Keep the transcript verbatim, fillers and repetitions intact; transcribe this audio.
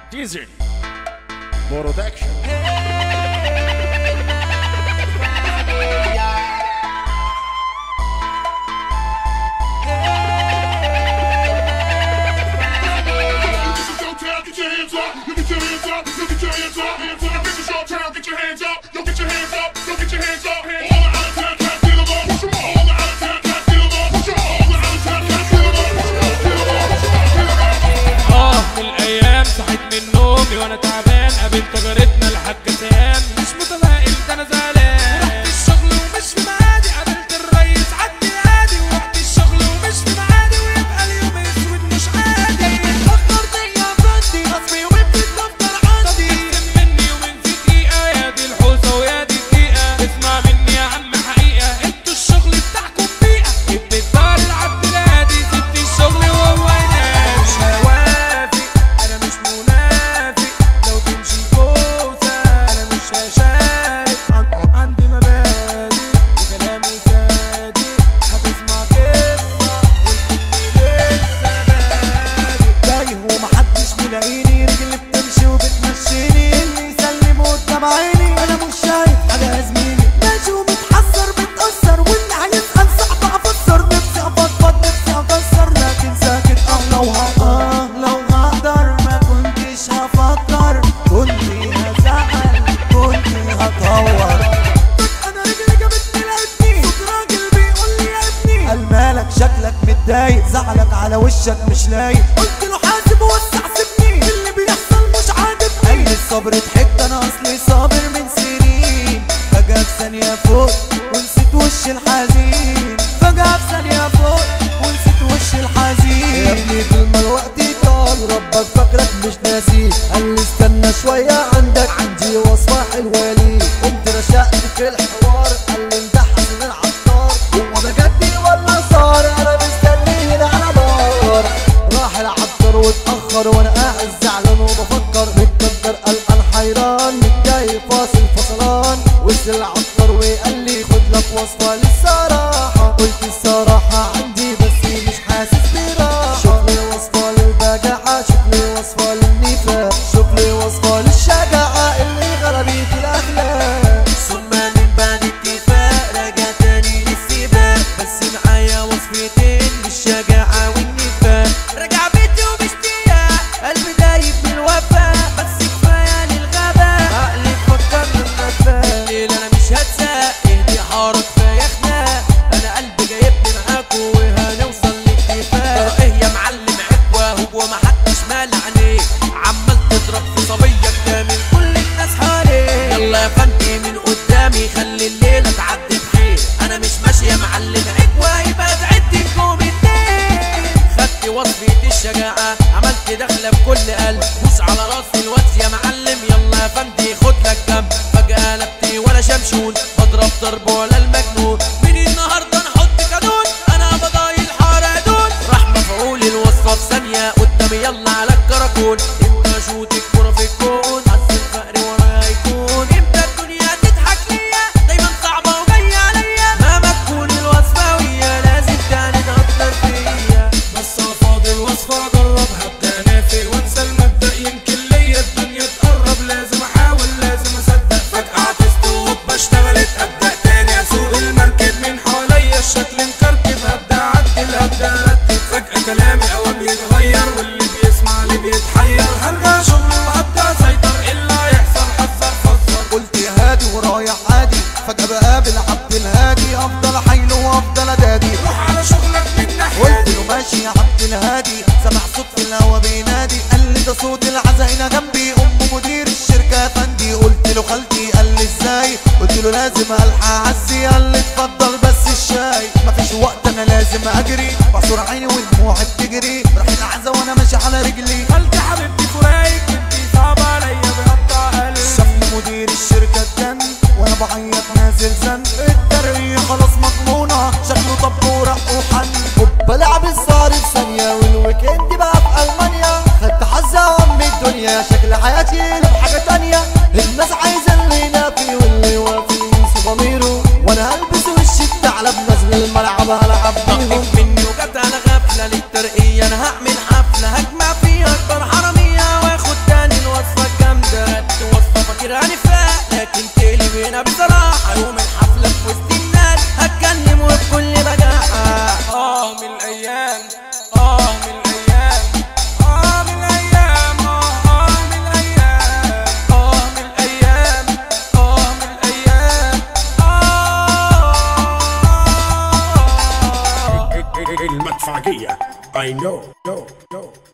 ديزل برودكشن. وانا تعبان قابلت جارتنا الحاجة سام، مش متفائل ده انا زعلان. ورحت الشغل ومش في ميعادي، قابلت الريس عدي العادي. ورحت الشغل ومش في ميعادي، ويبقى اليوم اسود مش عادي. فكرتني يا فندي اصلي يومين في الدفتر عندي. تقسم مني يومين في دقيقة، يا دي الحوسة ويا دي الدقيقة. اسمع مني يا عم حقيقة، انتوا الشغل بتاعكم بيئة. جبت الدار العبد الهادي، سبت الشغل وهو ينام. مش هوافق انا مش منافق، لو تمشي كوسة انا مش هشارك. عندي مبادئ وكلامي صادق، هتسمع قصة والكل لسه بادئ. تايه ومحدش ملاقيني، رجلي بتمشي وبتمشيني. اللي يسلم قدام عيني انا مش شايف حاجة يا زميلي. ماشي ومتحسر متأثر، واللي هيسأل صعب افسر. نفسي افضفض نفسي افسر، لكن ساكت. اه لو اه لو هقدر ما كنتش هفكر، كنت هزعل كنت هتهور. انا رجلي جابتني لقيتني صوت راجل بيقول لي يا ابني. قال مالك شكلك متضايق، زعلك على وشك مش لايق. قلت له حاسب ووسع سيبني، اللي بيحصل مش عاجبني. قال لي الصبر ضحكت انا اصلي صابر من سنين. فجأة في ثانية فوق ونسيت وش الحزين. فجأة في ثانية فوق ونسيت وش الحزين. يا ابني كلمة الوقت طال، ربك فاكرك مش ناسي. قال لي استنى شوية عندك عندي وصفة حلوة ليك. قمت رشقت في الحوار، قال لي انت حسن العطار. هو ده جدي ولا صار؟ انا مستني هنا على نار. راح العطار واتأخر وانا قاعد زعلان وبفكر. متقدر قلقان حيران، متضايق فاصل فصلان. وصل العطار وقال لي خد لك وصفة للصراحة. قلت الصراحة عندي بس مش حاسس براحة. شوف لي وصفة للبجاعة، شوف لي وصفة للنفاق، شوف لي وصفة للشجاعة اللي غلبت الأخلاق. ثم من بعد اتفاق رجع تاني للسباق، بس معايا وصفتين للشجاعة والنفاق. رجع بيتي وباشتياق، قلبي دايب من الوفاء. بس كفاية للغباء، عقلي فكر للنفاق. الليل انا مش هتساق، اهدي حارة كفاية خناق. انا قلبي جايبني معاكوا وهنوصل لاتفاق. ترى ايه يا معلم عكوة، هو محدش مال عليك. عمال تضرب في صبية كامل كل الناس حواليك. يلا يا فندي من قدامي، خلي الليلة تعدي بخير. انا مش ماشي يا معلم عكوة، يبقى تعديكم اتنين. خدت وصفة الشجاعة، عملت دخلة بكل قلب. بوس على راسي الوقت يا معلم، يلا يا فندي خد لك جنب. فجأة قلبتي ولا شمشون، بضرب ضرب ولا المجنون. من النهارده نحط قانون، انا بضايل حارة دون. راح مفعول الوصفة في ثانية قدامي، يلا على الكراكون. امتى اشوط الكورة في الكون، حس الفقر ورايا هيكون. امتى الدنيا تضحك ليا، دايما صعبة وجاية عليا. مهما تكون الوصفة ويا لازم تاني تأثر فيا. بس فاضل وصفة اجربها، ابدا نافق وانسى المبدأ. يمكن ليا الدنيا تقرب، لازم احاول لازم اصدق. فجأة تستوب اشتغلت، ابدأ تاني اسوق المركب. من حواليا الشكل مكركب، هبدأ اعدل هبدأ ارتب. فجأة كلامي اوام يتغير، واللي بيسمع اللي بيتحير. هرجع شغل وهبدأ اسيطر، ايه اللي هيحصل حذر فزر. قلت هادي ورايح عادي، فجأة بقابل عبد الهادي. افضل حيله وافضل ادادي، روح على شغلك من ناحية. قلت له ماشي يا عبد الهادي. سمع صوت في الهوا بينادي، قال لي ده صوت العزاينة جنبي، ام مدير الشركة يا فندي. قلت له خالتي، قال لي ازاي؟ قلت له لازم الحق اعزي. قال لي اتفضل بس الشاي، مفيش وقت انا لازم اجري. بعصر عيني ودموعي بتجري، راح العزا وانا ماشي على رجلي. خالتي حبيبتي فرايك بنتي صعبة عليا بقطع قلبي. شافني مدير الشركة اتجن وانا بعيط نازل زن. الترقية خلاص مضمونة، شكله طب ورق وحن. بلعب السهر في ثانية، والويكند بقى في ألمانيا. خدت حظة من الدنيا، شكل حياتي بحاجة تانية. الناس عايزة اللي ينافي واللي يوافي ينسوا ضميره. وانا هلبس وش الثعلب نازل الملعب هلعب بيهم. مني وجت على غفلة للترقية، انا هعمل حفلة هجمع فيها اكبر حرامية، واخد تاني الرفاقية I know know know